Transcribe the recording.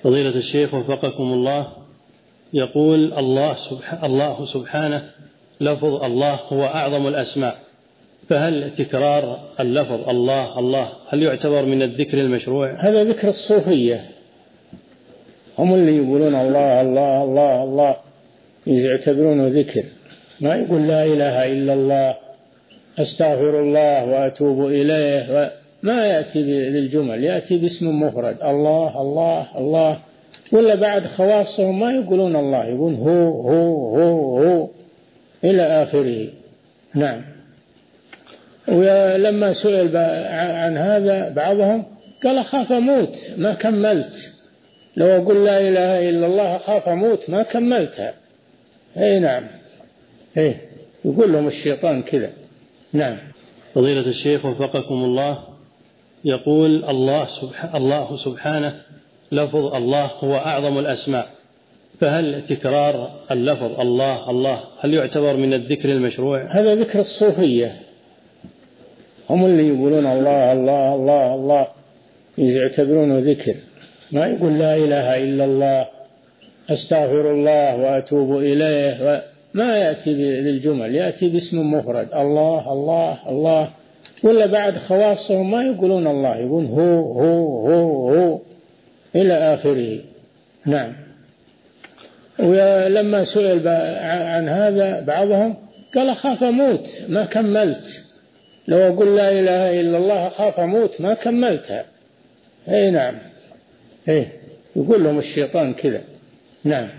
فضيلة الشيخ وفقكم الله، يقول الله سبحانه لفظ الله هو أعظم الأسماء، فهل تكرار اللفظ الله الله هل يعتبر من الذكر المشروع؟ هذا ذكر الصوفية، هم اللي يقولون الله الله الله الله يعتبرونه ذكر، ما يقول لا إله إلا الله أستغفر الله وأتوب إليه، ما يأتي للجمل، يأتي باسم مفرد الله الله الله. ولا بعد خواصهم ما يقولون الله، يقول هو إلى آخره. نعم. ولما سئل عن هذا بعضهم قال أخاف أموت ما كملت، لو أقول لا إله إلا الله أخاف أموت ما كملتها. أي نعم، يقول لهم الشيطان كذا. نعم. فضيلة الشيخ وفقكم الله، يقول الله سبحانه لفظ الله هو أعظم الأسماء، فهل تكرار اللفظ الله الله هل يعتبر من الذكر المشروع؟ هذا ذكر الصوفية، هم اللي يقولون الله الله الله الله يعتبرونه ذكر، ما يقول لا إله إلا الله أستغفر الله وأتوب إليه، ما يأتي للجمل، يأتي باسم مفرد الله الله الله. ولا بعد خواصهم ما يقولون الله، يقول هو إلى آخره. نعم. ولما سئل عن هذا بعضهم قال أخاف أموت ما كملت، لو أقول لا إله إلا الله أخاف أموت ما كملتها. أي نعم، يقول لهم الشيطان كذا. نعم.